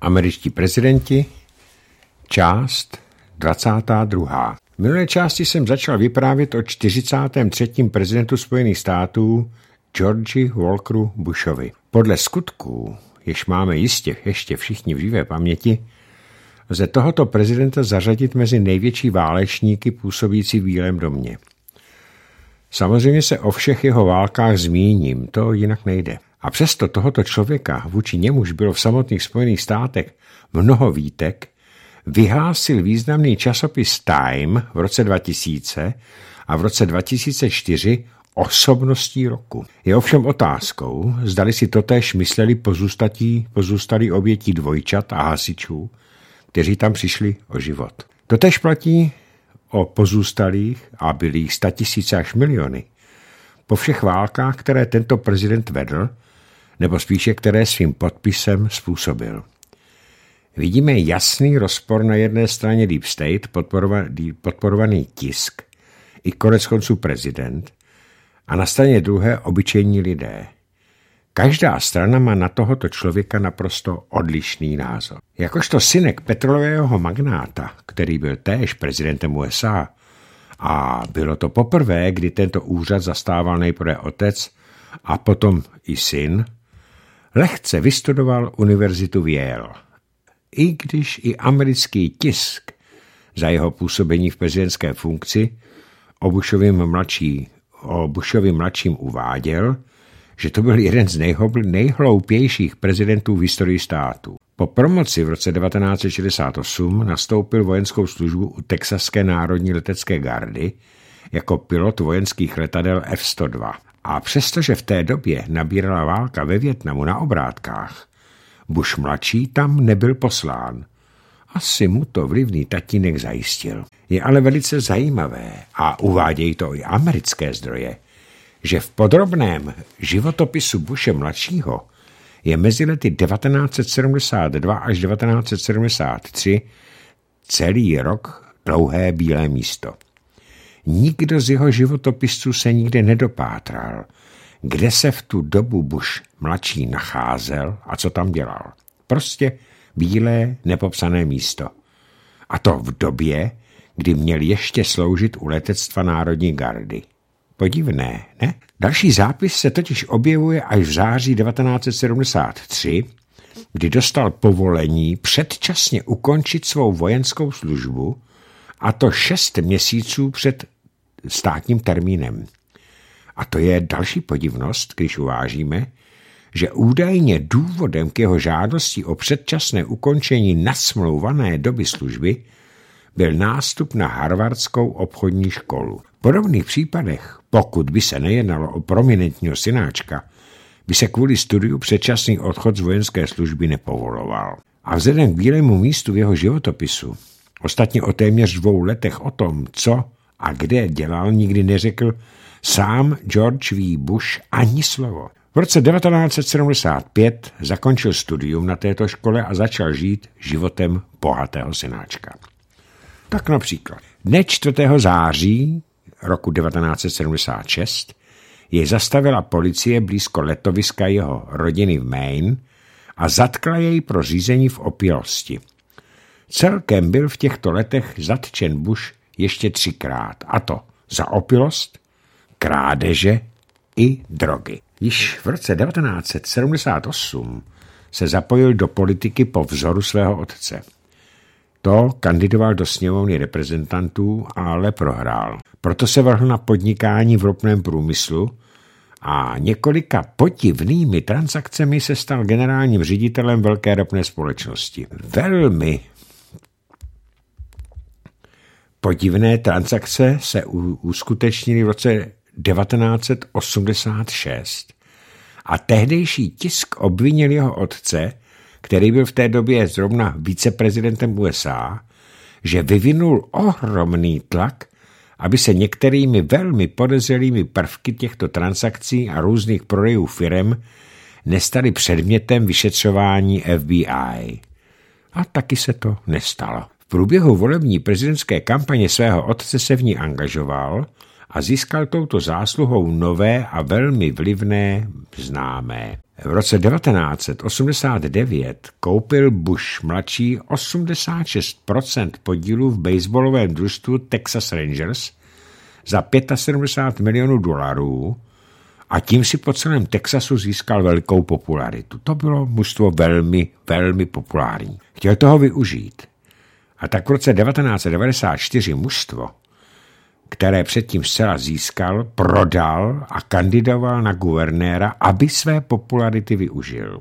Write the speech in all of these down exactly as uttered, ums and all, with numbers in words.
Američtí prezidenti, část dvacátá druhá. V minulé části jsem začal vyprávět o čtyřicátém třetím prezidentu Spojených států Georgi Walkeru Bushovi. Podle skutků, jež máme jistě ještě všichni v živé paměti, lze tohoto prezidenta zařadit mezi největší válečníky působící v Bílém domě. Samozřejmě se o všech jeho válkách zmíním, to jinak nejde. A přesto tohoto člověka, vůči němuž bylo v samotných Spojených státech mnoho výtek, vyhlásil významný časopis Time v roce dva tisíce a v roce dva tisíce čtyři osobností roku. Je ovšem otázkou, zdali si totéž mysleli pozůstatí, pozůstalí obětí dvojčat a hasičů, kteří tam přišli o život. Totéž platí o pozůstalých a byli jich statisíce až miliony po všech válkách, které tento prezident vedl, nebo spíše které svým podpisem způsobil. Vidíme jasný rozpor na jedné straně Deep State, podporovaný, podporovaný tisk, i konec konců prezident, a na straně druhé obyčejní lidé. Každá strana má na tohoto člověka naprosto odlišný názor. Jakožto synek petrolového magnáta, který byl též prezidentem U S A, a bylo to poprvé, kdy tento úřad zastával nejprve otec a potom i syn, lehce vystudoval univerzitu v Yale. I když i americký tisk za jeho působení v prezidentské funkci o Bushovým mladší, o Bushovým mladším uváděl, že to byl jeden z nejhloupějších prezidentů v historii státu. Po promoci v roce devatenáct set šedesát osm nastoupil vojenskou službu u Texaské národní letecké gardy jako pilot vojenských letadel F sto dva. A přestože v té době nabírala válka ve Vietnamu na obrátkách, Bush mladší tam nebyl poslán. Asi mu to vlivný tatínek zajistil. Je ale velice zajímavé, a uvádějí to i americké zdroje, že v podrobném životopisu Bushe mladšího je mezi lety devatenáct set sedmdesát dva až devatenáct set sedmdesát tři celý rok dlouhé bílé místo. Nikdo z jeho životopisců se nikde nedopátral, kde se v tu dobu Bush mladší nacházel a co tam dělal. Prostě bílé nepopsané místo. A to v době, kdy měl ještě sloužit u letectva Národní gardy. Podivné, ne? Další zápis se totiž objevuje až v září devatenáct set sedmdesát tři, kdy dostal povolení předčasně ukončit svou vojenskou službu, a to šest měsíců před státním termínem. A to je další podivnost, když uvážíme, že údajně důvodem k jeho žádosti o předčasné ukončení nasmlouvané doby služby byl nástup na Harvardskou obchodní školu. V podobných případech, pokud by se nejednalo o prominentního synáčka, by se kvůli studiu předčasný odchod z vojenské služby nepovoloval. A vzhledem k bílému místu v jeho životopisu, ostatně o téměř dvou letech o tom, co a kde dělal, nikdy neřekl sám George W. Bush ani slovo. V roce devatenáct set sedmdesát pět zakončil studium na této škole a začal žít životem bohatého synáčka. Tak například dne čtvrtého září roku devatenáct set sedmdesát šest jej zastavila policie blízko letoviska jeho rodiny v Maine a zatkla jej pro řízení v opělosti. Celkem byl v těchto letech zatčen Bush ještě třikrát, a to za opilost, krádeže i drogy. Již v roce devatenáct set sedmdesát osm se zapojil do politiky po vzoru svého otce. To kandidoval do sněmovny reprezentantů, ale prohrál. Proto se vrhl na podnikání v ropném průmyslu a několika podivnými transakcemi se stal generálním ředitelem velké ropné společnosti. Velmi podivné transakce se uskutečnily v roce devatenáct set osmdesát šest a tehdejší tisk obvinil jeho otce, který byl v té době zrovna viceprezidentem U S A, že vyvinul ohromný tlak, aby se některými velmi podezřelými prvky těchto transakcí a různých prodejů firem nestaly předmětem vyšetřování F B I. A taky se to nestalo. V průběhu volební prezidentské kampaně svého otce se v ní angažoval a získal touto zásluhou nové a velmi vlivné známé. V roce devatenáct set osmdesát devět koupil Bush mladší osmdesát šest procent podílů v baseballovém družstvu Texas Rangers za sedmdesát pět milionů dolarů a tím si po celém Texasu získal velikou popularitu. To bylo mužstvo velmi, velmi populární. Chtěl toho využít. A tak v roce devatenáct set devadesát čtyři mužstvo, které předtím zcela získal, prodal a kandidoval na guvernéra, aby své popularity využil.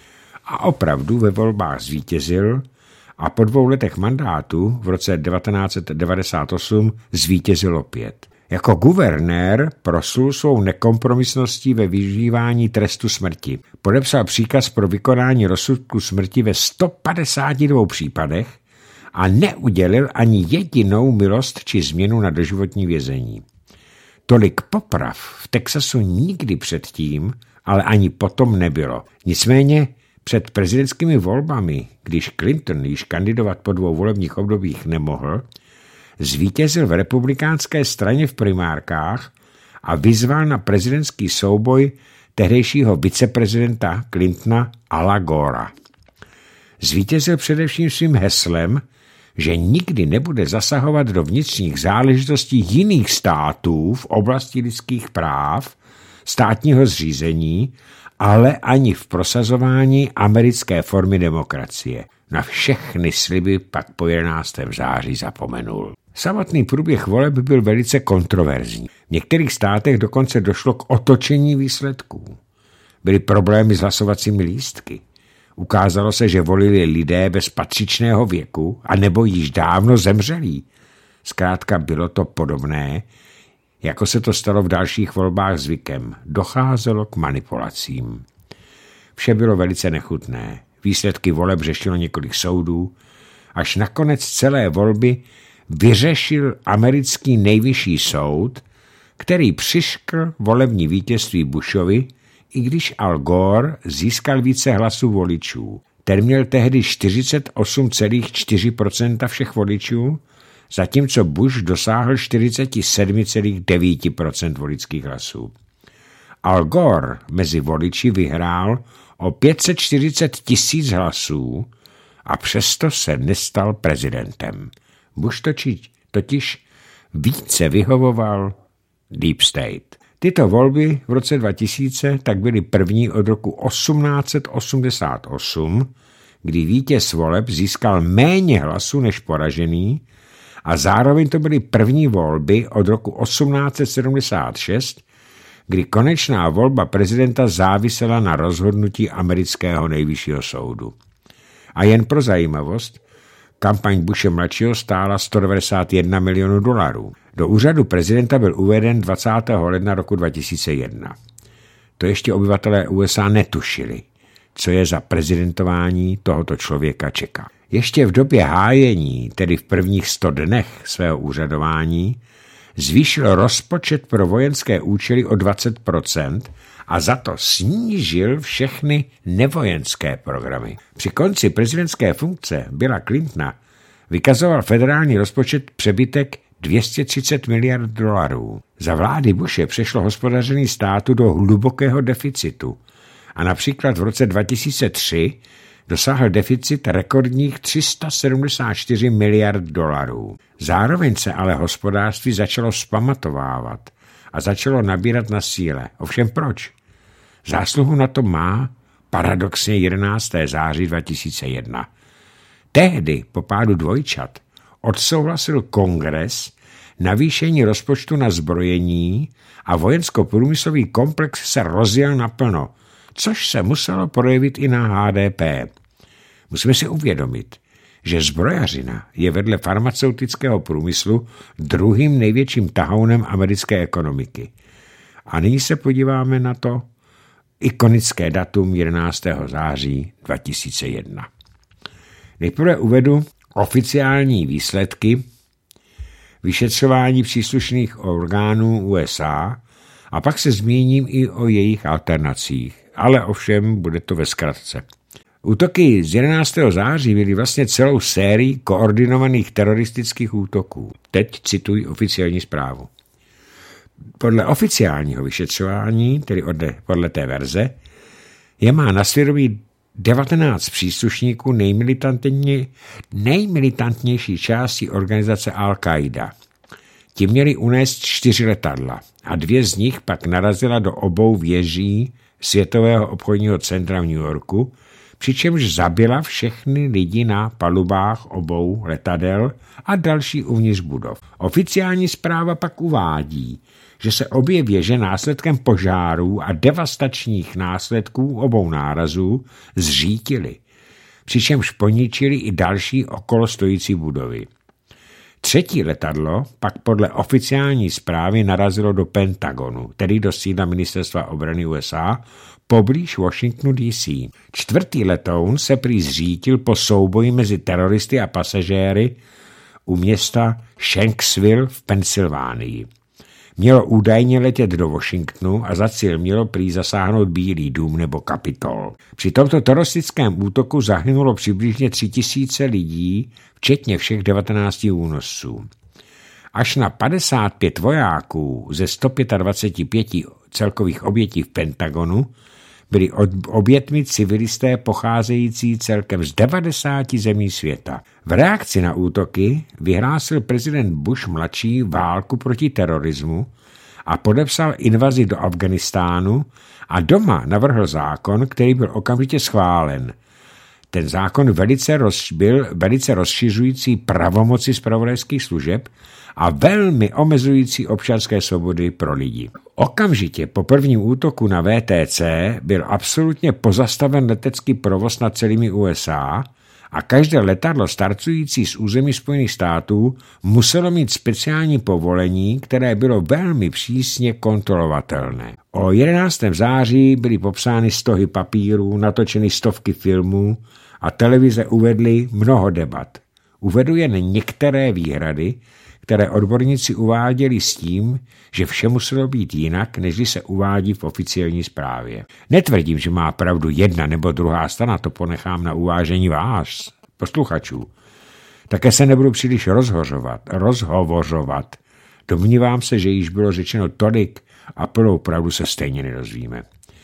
A opravdu ve volbách zvítězil a po dvou letech mandátu v roce devatenáct set devadesát osm zvítězil opět. Jako guvernér proslul svou nekompromisností ve využívání trestu smrti. Podepsal příkaz pro vykonání rozsudku smrti ve sto padesáti dvou případech a neudělil ani jedinou milost či změnu na doživotní vězení. Tolik poprav v Texasu nikdy předtím, ale ani potom nebylo. Nicméně před prezidentskými volbami, když Clinton již kandidovat po dvou volebních obdobích nemohl, zvítězil v republikánské straně v primárkách a vyzval na prezidentský souboj tehdejšího viceprezidenta Clintona Ala Gora. Zvítězil především svým heslem, že nikdy nebude zasahovat do vnitřních záležitostí jiných států v oblasti lidských práv, státního zřízení, ale ani v prosazování americké formy demokracie. Na všechny sliby pak po jedenáctého září zapomenul. Samotný průběh voleb byl velice kontroverzní. V některých státech dokonce došlo k otočení výsledků. Byly problémy s hlasovacími lístky. Ukázalo se, že volili lidé bez patřičného věku a nebo již dávno zemřelí. Zkrátka bylo to podobné, jako se to stalo v dalších volbách zvykem. Docházelo k manipulacím. Vše bylo velice nechutné. Výsledky voleb řešilo několik soudů, až nakonec celé volby vyřešil americký nejvyšší soud, který přiškl volební vítězství Bushovi, i když Al Gore získal více hlasů voličů. Ten měl tehdy čtyřicet osm celá čtyři procenta všech voličů, zatímco Bush dosáhl čtyřicet sedm celá devět procenta voličských hlasů. Al Gore mezi voliči vyhrál o pět set čtyřicet tisíc hlasů a přesto se nestal prezidentem. Bush totiž, totiž více vyhovoval Deep State. Tyto volby v roce dva tisíce tak byly první od roku osmnáct set osmdesát osm, kdy vítěz voleb získal méně hlasů než poražený, a zároveň to byly první volby od roku osmnáct set sedmdesát šest, kdy konečná volba prezidenta závisela na rozhodnutí amerického nejvyššího soudu. A jen pro zajímavost, kampaň Bushe mladšího stála sto devadesát jedna milionů dolarů. Do úřadu prezidenta byl uveden dvacátého ledna roku dva tisíce jedna. To ještě obyvatelé U S A netušili, co je za prezidentování tohoto člověka čeká. Ještě v době hájení, tedy v prvních sto dnech svého úřadování, zvýšil rozpočet pro vojenské účely o dvacet procent a za to snížil všechny nevojenské programy. Při konci prezidentské funkce Billa Clintona vykazoval federální rozpočet přebytek dvě stě třicet miliard dolarů. Za vlády Bushe přešlo hospodaření státu do hlubokého deficitu a například v roce dva tisíce tři dosáhl deficit rekordních tři sta sedmdesát čtyři miliard dolarů. Zároveň se ale hospodářství začalo vzpamatovávat a začalo nabírat na síle. Ovšem proč? Zásluhu na to má paradoxně jedenáctého září dva tisíce jedna. Tehdy po pádu dvojčat odsouhlasil kongres navýšení rozpočtu na zbrojení a vojensko-průmyslový komplex se rozjel naplno, což se muselo projevit i na H D P. Musíme si uvědomit, že zbrojařina je vedle farmaceutického průmyslu druhým největším tahounem americké ekonomiky. A nyní se podíváme na to ikonické datum jedenáctého září dva tisíce jedna. Nejprve uvedu oficiální výsledky vyšetřování příslušných orgánů U S A a pak se zmíním i o jejich alternacích, ale ovšem bude to ve zkratce. Útoky z jedenáctého září byly vlastně celou sérií koordinovaných teroristických útoků. Teď cituji oficiální zprávu. Podle oficiálního vyšetřování, tedy podle té verze, je má na svědomí devatenáct příslušníků nejmilitantně, nejmilitantnější části organizace Al-Qaida. Ti měli unést čtyři letadla a dvě z nich pak narazila do obou věží Světového obchodního centra v New Yorku, přičemž zabila všechny lidi na palubách obou letadel a další uvnitř budov. Oficiální zpráva pak uvádí, že se obě věže následkem požárů a devastačních následků obou nárazů zřítily, přičemž poničili i další okolo stojící budovy. Třetí letadlo pak podle oficiální zprávy narazilo do Pentagonu, tedy do sídla ministerstva obrany U S A, poblíž Washingtonu D C. Čtvrtý letoun se prý zřítil po souboji mezi teroristy a pasažéry u města Shanksville v Pensylvánii. Mělo údajně letět do Washingtonu a za cíl mělo prý zasáhnout Bílý dům nebo Kapitol. Při tomto teroristickém útoku zahynulo přibližně tři tisíce lidí, včetně všech devatenácti únosců. Až na padesát pět vojáků ze sto dvacet pět celkových obětí v Pentagonu byli obětmi civilisté pocházející celkem z devadesáti zemí světa. V reakci na útoky vyhlásil prezident Bush mladší válku proti terorismu a podepsal invazi do Afghánistánu a doma navrhl zákon, který byl okamžitě schválen. Ten zákon velice roz, byl velice rozšiřující pravomoci zpravodajských služeb a velmi omezující občanské svobody pro lidi. Okamžitě po prvním útoku na V T C byl absolutně pozastaven letecký provoz nad celými U S A a každé letadlo startující z území Spojených států muselo mít speciální povolení, které bylo velmi přísně kontrolovatelné. O jedenáctého září byly popsány stohy papírů, natočeny stovky filmů a televize uvedly mnoho debat. Uvedu jen některé výhrady, které odborníci uváděli s tím, že vše muselo být jinak, než se uvádí v oficiální zprávě. Netvrdím, že má pravdu jedna nebo druhá strana, to ponechám na uvážení vás, posluchačů. Také se nebudu příliš rozhořovat, rozhovořovat. Domnívám se, že již bylo řečeno tolik a plnou pravdu se stejně nedozvíme.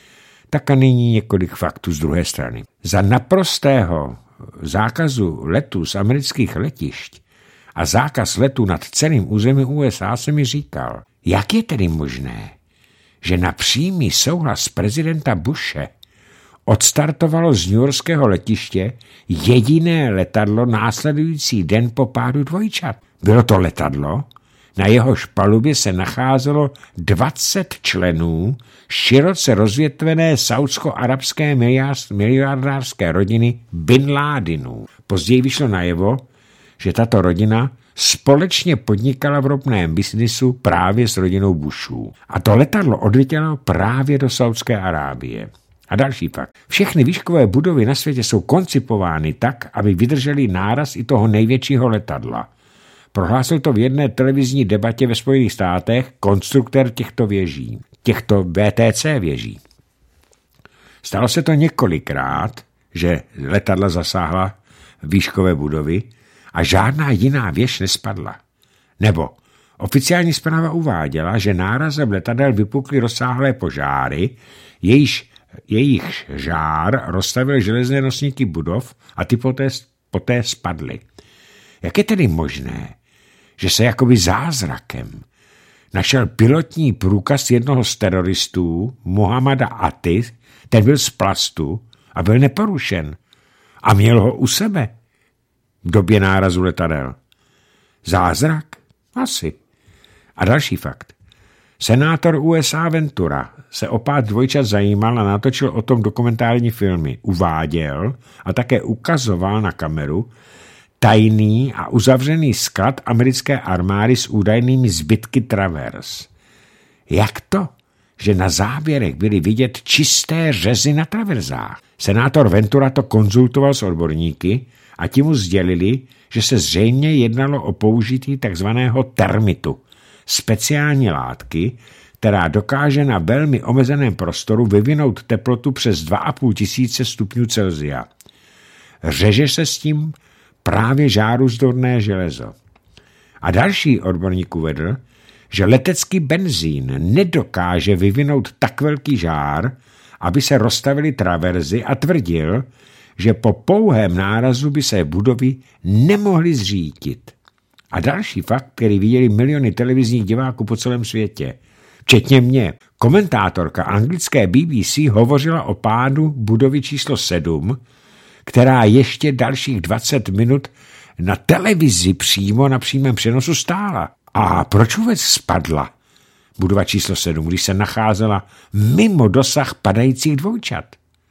Tak a nyní několik faktů z druhé strany. Za naprostého zákazu letů z amerických letišť a zákaz letu nad celým územím U S A se mi říkal, jak je tedy možné, že na přímý souhlas prezidenta Bushe odstartovalo z newyorského letiště jediné letadlo následující den po pádu dvojčat. Bylo to letadlo, na jehož palubě se nacházelo dvacet členů široce rozvětvené saudsko-arabské miliardářské rodiny Bin Ládinů. Později vyšlo najevo, že tato rodina společně podnikala v ropném biznisu právě s rodinou Bushů. A to letadlo odletělo právě do Saudské Arábie. A další fakt. Všechny výškové budovy na světě jsou koncipovány tak, aby vydržely náraz i toho největšího letadla. Prohlásil to v jedné televizní debatě ve Spojených státech konstruktér těchto věží, těchto V T C věží. Stalo se to několikrát, že letadla zasáhla výškové budovy a žádná jiná věž nespadla. Nebo oficiální zpráva uváděla, že nárazem letadel vypukly rozsáhlé požáry, jejíž, jejich žár rozstavil železné nosníky budov a ty poté, poté spadly. Jak je tedy možné, že se jakoby zázrakem našel pilotní průkaz jednoho z teroristů, Muhammada Aty, ten byl z plastu a byl neporušen a měl ho u sebe v době nárazu letadel? Zázrak? Asi. A další fakt. Senátor U S A Ventura se o pád dvojčat zajímal a natočil o tom dokumentární filmy. Uváděl a také ukazoval na kameru tajný a uzavřený sklad americké armády s údajnými zbytky Travers. Jak to, že na záběrech byly vidět čisté řezy na traverzách? Senátor Ventura to konzultoval s odborníky a ti mu sdělili, že se zřejmě jednalo o použití takzvaného termitu, speciální látky, která dokáže na velmi omezeném prostoru vyvinout teplotu přes dva a půl tisíce stupňů Celsia. Řeže se s tím právě žáruzdorné železo. A další odborník uvedl, že letecký benzín nedokáže vyvinout tak velký žár, aby se rozstavily traverzy, a tvrdil, že po pouhém nárazu by se budovy nemohly zřítit. A další fakt, který viděli miliony televizních diváků po celém světě, včetně mě. Komentátorka anglické B B C hovořila o pádu budovy číslo sedm, která ještě dalších dvacet minut na televizi přímo na přímém přenosu stála. A proč vůbec spadla budova číslo sedm, když se nacházela mimo dosah padajících dvojčat?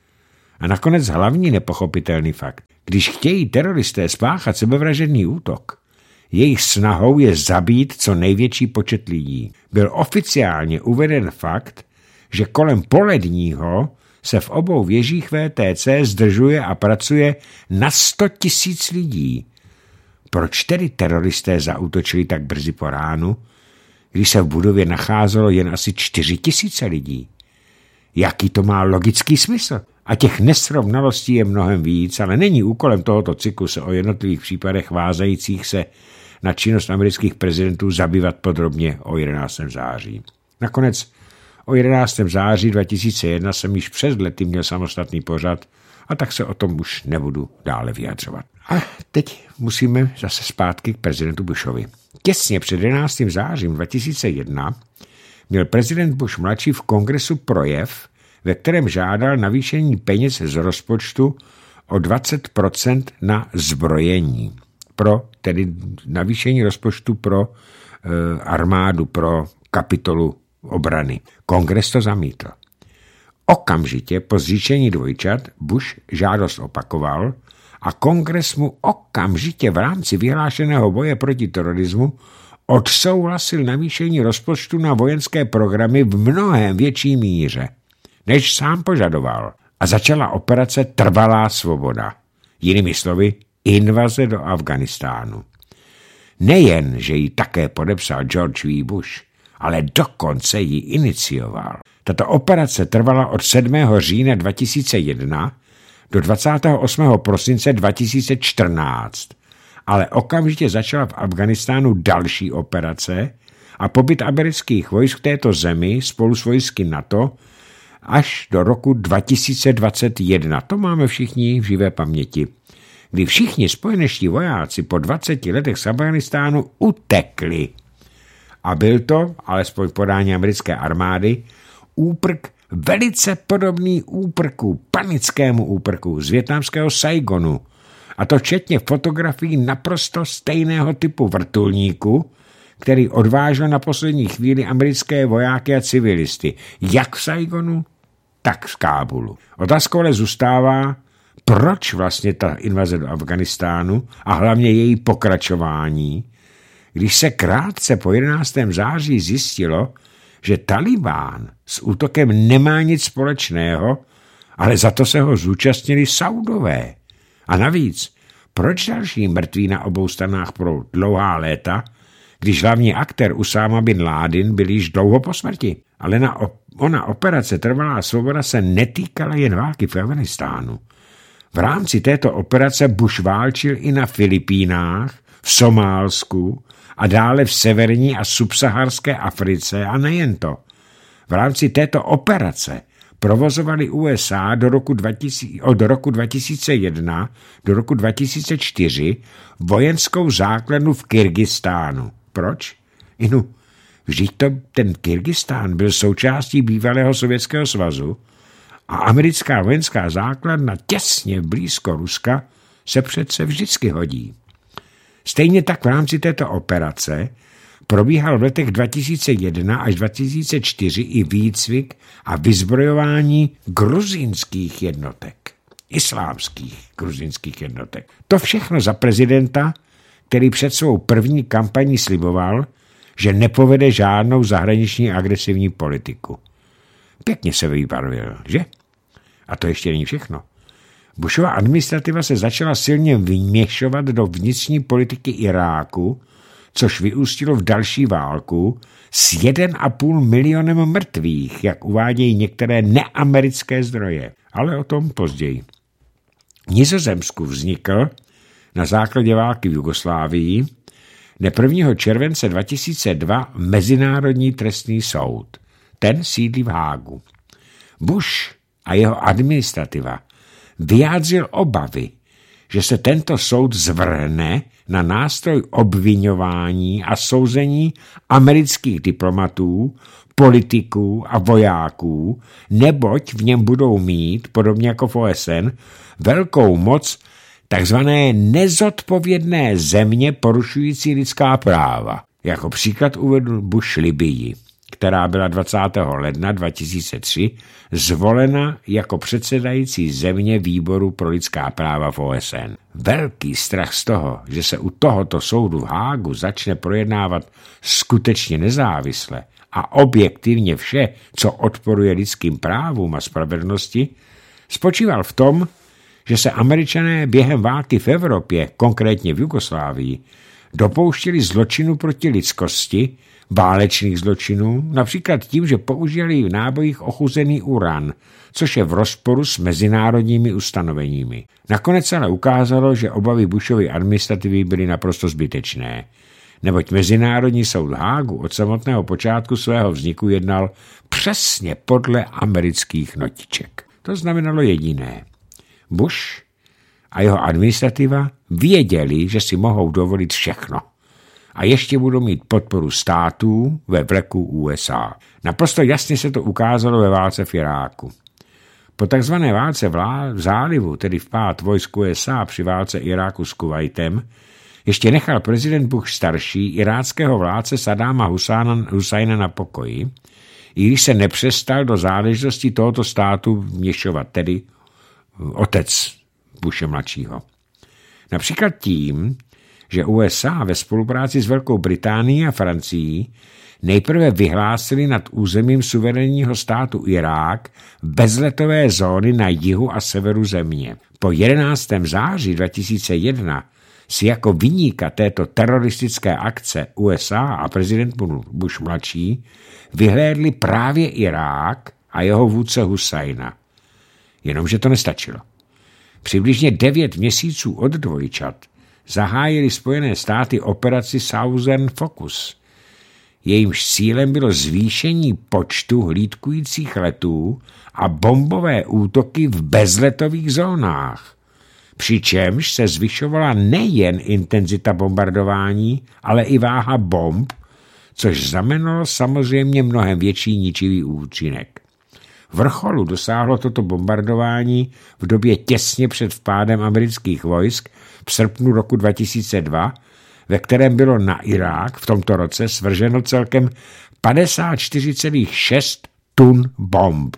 A nakonec hlavní nepochopitelný fakt. Když chtějí teroristé spáchat sebevražedný útok, jejich snahou je zabít co největší počet lidí. Byl oficiálně uveden fakt, že kolem poledního se v obou věžích V T C zdržuje a pracuje na sto tisíc lidí. Proč tedy teroristé zaútočili tak brzy po ránu, když se v budově nacházelo jen asi čtyři tisíce lidí? Jaký to má logický smysl? A těch nesrovnalostí je mnohem víc, ale není úkolem tohoto cyklu se o jednotlivých případech vázajících se na činnost amerických prezidentů zabývat podrobně o jedenáctého září. Nakonec o jedenáctého září dva tisíce jedna jsem již přes lety měl samostatný pořad, a tak se o tom už nebudu dále vyjadřovat. A teď musíme zase zpátky k prezidentu Bushovi. Těsně před jedenáctým zářím dva tisíce jedna měl prezident Bush mladší v kongresu projev, ve kterém žádal navýšení peněz z rozpočtu o dvacet procent na zbrojení. Pro tedy navýšení rozpočtu pro e, armádu, pro kapitolu obrany. Kongres to zamítl. Okamžitě po zříčení dvojčat Bush žádost opakoval a kongres mu okamžitě v rámci vyhlášeného boje proti terorismu odsouhlasil navýšení rozpočtu na vojenské programy v mnohem větší míře, než sám požadoval. A začala operace Trvalá svoboda. Jinými slovy, invaze do Afghánistánu. Nejen, že ji také podepsal George W. Bush, ale dokonce ji inicioval. Tato operace trvala od sedmého října dva tisíce jedna do dvacátého osmého prosince dva tisíce čtrnáct, ale okamžitě začala v Afghánistánu další operace a pobyt amerických vojsk v této zemi spolu s vojsky NATO až do roku dva tisíce dvacet jedna. To máme všichni v živé paměti, kdy všichni spojenečtí vojáci po dvaceti letech z Afghánistánu utekli. A byl to, alespoň v podání americké armády, úprk velice podobný úprku, panickému úprku z vietnamského Saigonu, a to včetně fotografií naprosto stejného typu vrtulníku, který odvážel na poslední chvíli americké vojáky a civilisty, jak v Saigonu, tak v Kábulu. Otázkou ale zůstává, proč vlastně ta invaze do Afghánistánu a hlavně její pokračování, když se krátce po jedenáctého září zjistilo, že Talibán s útokem nemá nic společného, ale za to se ho zúčastnili Saudové. A navíc, proč další mrtví na obou stranách pro dlouhá léta, když hlavní aktér Usáma bin Ládin byl již dlouho po smrti? Ale na op- ona operace Trvalá svoboda se netýkala jen války v Afghánistánu. V rámci této operace Bush válčil i na Filipínách, v Somálsku a dále v severní a subsaharské Africe, a nejen to. V rámci této operace provozovali U S A do roku, dva tisíce, od roku dva tisíce jedna do roku dva tisíce čtyři vojenskou základnu v Kyrgyzstánu. Proč? Inu, vždyť to ten Kyrgyzstán byl součástí bývalého Sovětského svazu a americká vojenská základna těsně blízko Ruska se přece vždycky hodí. Stejně tak v rámci této operace probíhal v letech dva tisíce jedna až dva tisíce čtyři i výcvik a vyzbrojování gruzínských jednotek, islámských gruzínských jednotek. To všechno za prezidenta, který před svou první kampaní sliboval, že nepovede žádnou zahraniční agresivní politiku. Pěkně se vybarvil, že? A to ještě není všechno. Bushova administrativa se začala silně vyměšovat do vnitřní politiky Iráku, což vyústilo v další válku s jeden a půl milionem mrtvých, jak uvádějí některé neamerické zdroje. Ale o tom později. V Nizozemsku vznikl na základě války v Jugoslávii Dne prvního července dva tisíce dva Mezinárodní trestní soud. Ten sídlí v Hágu. Bush a jeho administrativa vyjádřil obavy, že se tento soud zvrhne na nástroj obviňování a souzení amerických diplomatů, politiků a vojáků, neboť v něm budou mít, podobně jako v O S N, velkou moc takzvané nezodpovědné země porušující lidská práva. Jako příklad uvedl Bush Libii, která byla dvacátého ledna dva tisíce tři zvolena jako předsedající země výboru pro lidská práva v O S N. Velký strach z toho, že se u tohoto soudu v Hágu začne projednávat skutečně nezávisle a objektivně vše, co odporuje lidským právům a spravedlnosti, spočíval v tom, že se Američané během války v Evropě, konkrétně v Jugoslávii, dopouštěli zločinu proti lidskosti, válečných zločinů, například tím, že použili v nábojích ochuzený uran, což je v rozporu s mezinárodními ustanoveními. Nakonec se ale ukázalo, že obavy Bushovy administrativy byly naprosto zbytečné, neboť Mezinárodní soud v Hágu od samotného počátku svého vzniku jednal přesně podle amerických notiček. To znamenalo jediné. Bush a jeho administrativa věděli, že si mohou dovolit všechno. A ještě budou mít podporu států ve vleku U S A. Naprosto jasně se to ukázalo ve válce v Iráku. Po takzvané válce v zálivu, tedy vpád vojsk U S A při válce Iráku s Kuvajtem, ještě nechal prezident Bush starší iráckého vládce Sadáma Husajna na pokoji, i když se nepřestal do záležitosti tohoto státu vměšovat, tedy otec Bushe mladšího. Například tím, že U S A ve spolupráci s Velkou Británií a Francií nejprve vyhlásili nad územím suverénního státu Irák bezletové zóny na jihu a severu země. Po jedenáctého září dva tisíce jedna si jako viníka této teroristické akce U S A a prezident Bush mladší vyhlédli právě Irák a jeho vůdce Husajna. Jenomže to nestačilo. Přibližně devět měsíců od dvojčat zahájili Spojené státy operaci Southern Focus. Jejímž cílem bylo zvýšení počtu hlídkujících letů a bombové útoky v bezletových zónách. Přičemž se zvyšovala nejen intenzita bombardování, ale i váha bomb, což znamenalo samozřejmě mnohem větší ničivý účinek. Vrcholu dosáhlo toto bombardování v době těsně před vpádem amerických vojsk v srpnu roku dva tisíce dva, ve kterém bylo na Irák v tomto roce svrženo celkem padesát čtyři celá šest tun bomb.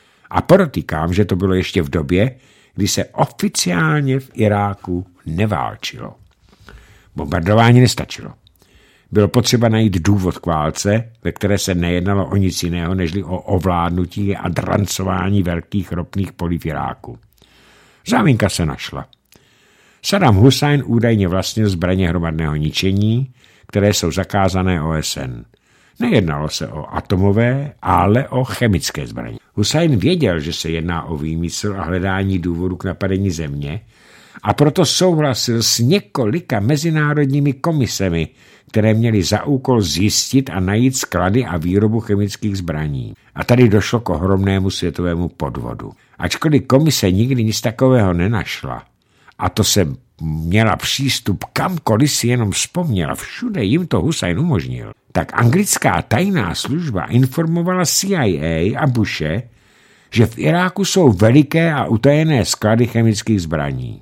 A podotýkám, že to bylo ještě v době, kdy se oficiálně v Iráku neválčilo. Bombardování nestačilo. Bylo potřeba najít důvod k válce, ve které se nejednalo o nic jiného, nežli o ovládnutí a drancování velkých ropných polí v Iráku. Záminka se našla. Saddam Husajn údajně vlastnil zbraně hromadného ničení, které jsou zakázané O S N. Nejednalo se o atomové, ale o chemické zbraně. Husajn věděl, že se jedná o výmysl a hledání důvodu k napadení země, a proto souhlasil s několika mezinárodními komisemi, které měly za úkol zjistit a najít sklady a výrobu chemických zbraní. A tady došlo k ohromnému světovému podvodu. Ačkoliv komise nikdy nic takového nenašla, a to se měla přístup kamkoliv si jenom vzpomněla, všude jim to Husajn umožnil, tak anglická tajná služba informovala C I A a Bushe, že v Iráku jsou veliké a utajené sklady chemických zbraní.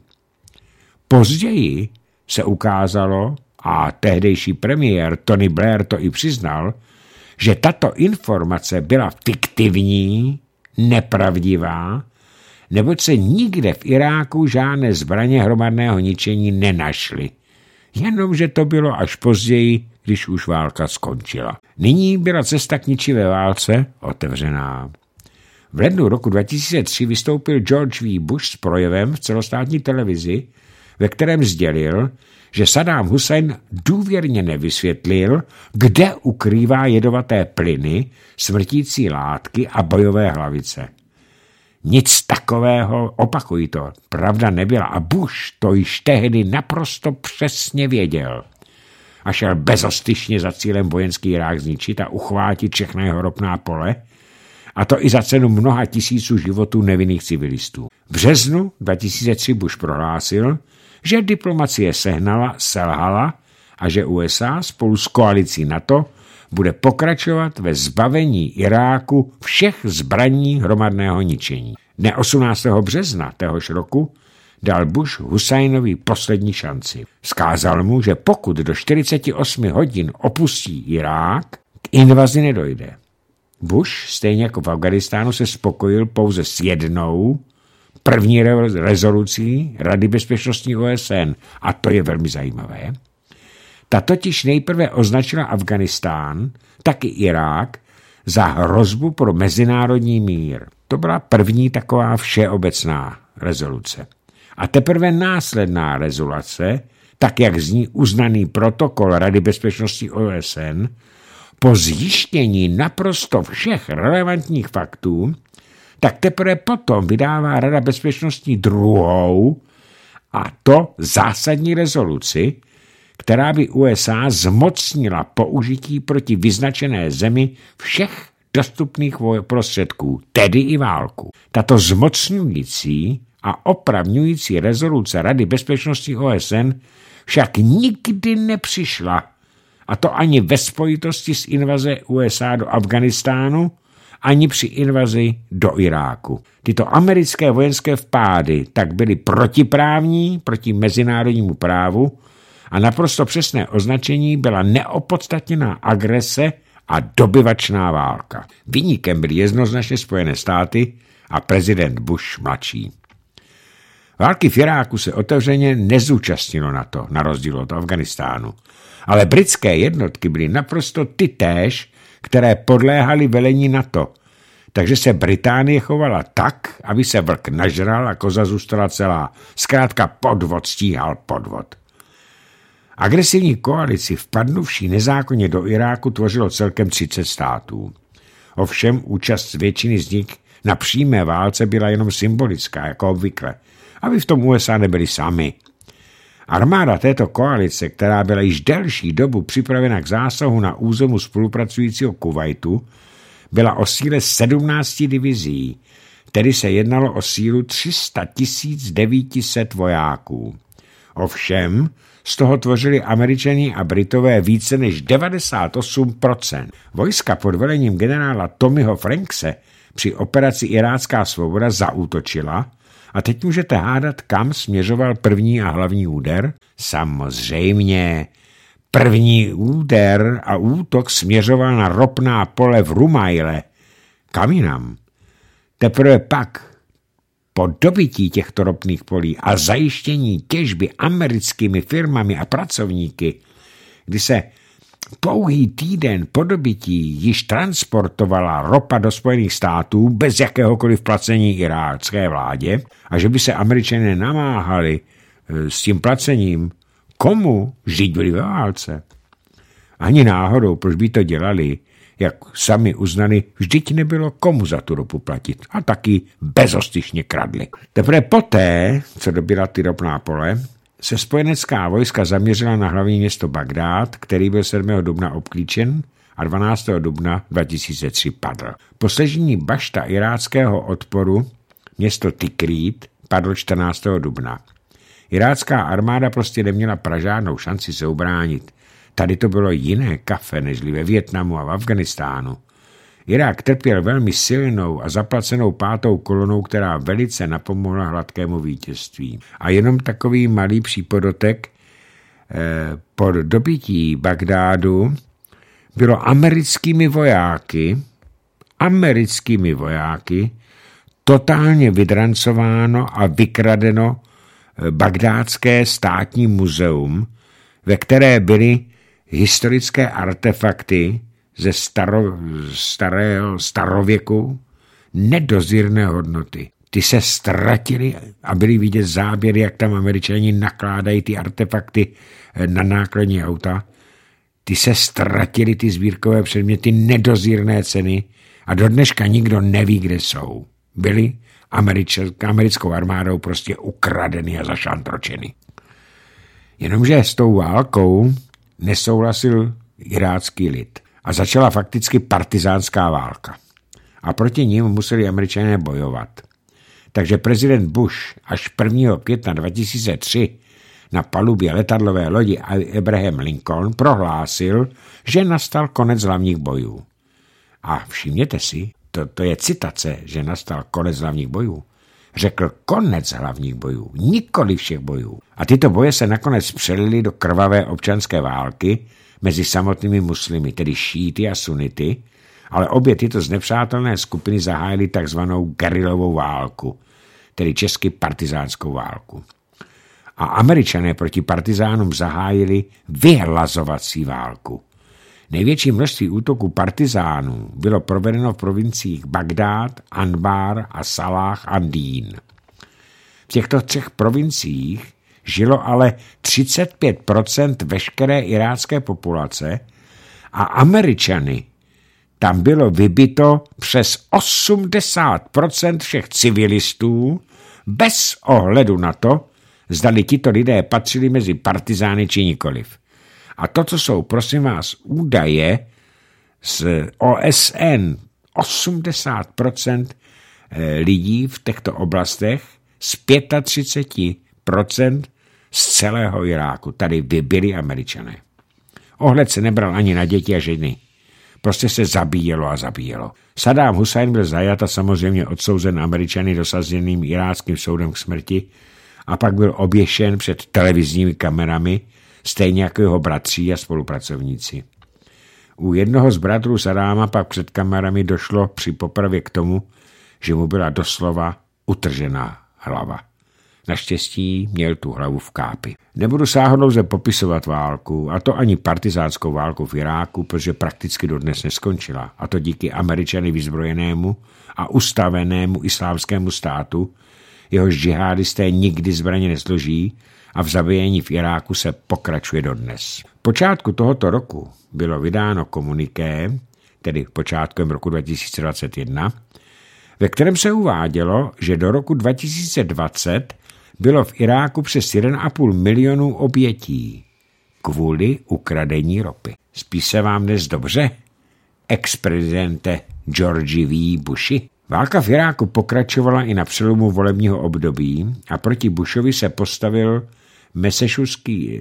Později se ukázalo, a tehdejší premiér Tony Blair to i přiznal, že tato informace byla fiktivní, nepravdivá, neboť se nikde v Iráku žádné zbraně hromadného ničení nenašly. Jenomže to bylo až později, když už válka skončila. Nyní byla cesta k ničivé válce otevřená. V lednu roku dva tisíce tři vystoupil George W. Bush s projevem v celostátní televizi, ve kterém sdělil, že Saddam Husajn důvěrně nevysvětlil, kde ukrývá jedovaté plyny, smrtící látky a bojové hlavice. Nic takového, opakuji to, pravda nebyla a Bush to již tehdy naprosto přesně věděl. a šel bezostyšně za cílem vojenský Irák zničit a uchvátit všechna jeho ropná pole, a to i za cenu mnoha tisíců životů nevinných civilistů. V březnu dva tisíce tři Bush prohlásil, že diplomacie sehnala, selhala a že U S A spolu s koalicí NATO bude pokračovat ve zbavení Iráku všech zbraní hromadného ničení. Dne osmnáctého března téhož roku dal Bush Husajnovi poslední šanci. Vzkázal mu, že pokud do čtyřiceti osmi hodin opustí Irák, k invazi nedojde. Bush, stejně jako v Afghánistánu, se spokojil pouze s jednou první rezolucí Rady bezpečnosti O S N, a to je velmi zajímavé. Ta totiž nejprve označila Afghánistán, tak i Irák, za hrozbu pro mezinárodní mír. To byla první taková všeobecná rezoluce. A teprve následná rezoluce, tak jak zní uznaný protokol Rady bezpečnosti O S N, po zjištění naprosto všech relevantních faktů, tak teprve potom vydává Rada bezpečnosti druhou, a to zásadní rezoluci, která by U S A zmocnila použití proti vyznačené zemi všech dostupných prostředků, tedy i válku. Tato zmocňující a opravňující rezoluce Rady bezpečnosti O S N však nikdy nepřišla, a to ani ve spojitosti s invaze U S A do Afghánistánu, ani při invazi do Iráku. Tyto americké vojenské vpády tak byly protiprávní proti mezinárodnímu právu a naprosto přesné označení byla neopodstatněná agrese a dobyvačná válka. Viníkem byly jednoznačně Spojené státy a prezident Bush mladší. Války v Iráku se otevřeně nezúčastnilo NATO, na rozdíl od Afghánistánu. Ale britské jednotky byly naprosto ty též, které podléhaly velení NATO. Takže se Británie chovala tak, aby se vlk nažral a koza zůstala celá. Zkrátka podvod stíhal podvod. Agresivní koalici vpadnuvší nezákonně do Iráku tvořilo celkem třicet států. Ovšem účast většiny z nich na přímé válce byla jenom symbolická, jako obvykle, aby v tom U S A nebyli sami. Armáda této koalice, která byla již delší dobu připravena k zásahu na území spolupracujícího Kuvajtu, byla o síle sedmnácti divizí, tedy se jednalo o sílu tři sta tisíc devět set vojáků. Ovšem, z toho tvořili Američané a Britové více než devadesát osm procent. Vojska pod velením generála Tommyho Frankse při operaci Irácká svoboda zaútočila. A teď můžete hádat, kam směřoval první a hlavní úder? Samozřejmě, první úder a útok směřoval na ropná pole v Rumaile. Kam jinam? Teprve pak, po dobytí těchto ropných polí a zajištění těžby americkými firmami a pracovníky, kdy se pouhý týden po dobytí již transportovala ropa do Spojených států bez jakéhokoliv placení irácké vládě a že by se Američané namáhali s tím placením, komu žít byli ve válce. Ani náhodou, proč by to dělali, jak sami uznali, vždyť nebylo komu za tu ropu platit a taky bezostyšně kradli. Teprve poté, co dobila ty ropná pole, se spojenecká vojska zaměřila na hlavní město Bagdád, který byl sedmého dubna obklíčen a dvanáctého dubna dva tisíce tři padl. Poslední bašta iráckého odporu, město Tikrit, padl čtrnáctého dubna. Irácká armáda prostě neměla pražádnou šanci se ubránit. Tady to bylo jiné kafe, nežli ve Vietnamu a v Afghánistánu. Irák trpěl velmi silnou a zaplacenou pátou kolonou, která velice napomohla hladkému vítězství. A jenom takový malý přípodotek, eh, pod dobytí Bagdádu bylo americkými vojáky, americkými vojáky totálně vydrancováno a vykradeno bagdátské státní muzeum, ve které byly historické artefakty ze staro, starého starověku nedozírné hodnoty. Ty se ztratily a byly vidět záběry, jak tam Američani nakládají ty artefakty na nákladní auta. Ty se ztratily ty sbírkové předměty nedozírné ceny a do dneška nikdo neví, kde jsou. Byly americkou armádou prostě ukradeny a zašantročeny. Jenomže s tou válkou nesouhlasil irácký lid a začala fakticky partizánská válka. A proti nim museli Američané bojovat. Takže prezident Bush až prvního května dva tisíce tři na palubě letadlové lodi Abraham Lincoln prohlásil, že nastal konec hlavních bojů. A všimněte si, to, to je citace, že nastal konec hlavních bojů. Řekl konec hlavních bojů, nikoli všech bojů. A tyto boje se nakonec přelily do krvavé občanské války mezi samotnými muslimy, tedy šíty a sunity, ale obě tyto znepřátelné skupiny zahájily takzvanou gerilovou válku, tedy česky partizánskou válku. A Američané proti partizánům zahájili vyhlazovací válku. Největší množství útoků partizánů bylo provedeno v provinciích Bagdád, Anbar a Salah Andín. V těchto třech provinciích žilo ale třicet pět procent veškeré irácké populace a Američany tam bylo vybito přes osmdesát procent všech civilistů bez ohledu na to, zdali tito lidé patřili mezi partizány či nikoliv. A to, co jsou, prosím vás, údaje z O S N, osmdesát procent lidí v těchto oblastech z třicet pět procent z celého Iráku. Tady vybili Američané. Ohled se nebral ani na děti a ženy. Prostě se zabíjelo a zabíjelo. Saddam Hussein byl zajat a samozřejmě odsouzen Američany dosazeným iráckým soudem k smrti a pak byl oběšen před televizními kamerami, stejně jako jeho bratří a spolupracovníci. U jednoho z bratrů Saddáma pak před kamerami došlo při popravě k tomu, že mu byla doslova utržená hlava. Naštěstí měl tu hlavu v kápi. Nebudu sáhodlouze popisovat válku, a to ani partizánskou válku v Iráku, protože prakticky dodnes neskončila. A to díky Američany vyzbrojenému a ustavenému islámskému státu, jehož džihadisté nikdy zbraně nesloží a v zabíjení v Iráku se pokračuje dodnes. V počátku tohoto roku bylo vydáno komuniké, tedy počátkem roku dva tisíce dvacet jedna, ve kterém se uvádělo, že do roku dva tisíce dvacet bylo v Iráku přes jeden a půl milionu obětí kvůli ukradení ropy. Spíš se vám dnes dobře, ex-prezidente George W. Bushi? Válka v Iráku pokračovala i na přelomu volebního období a proti Bushovi se postavil massachusettský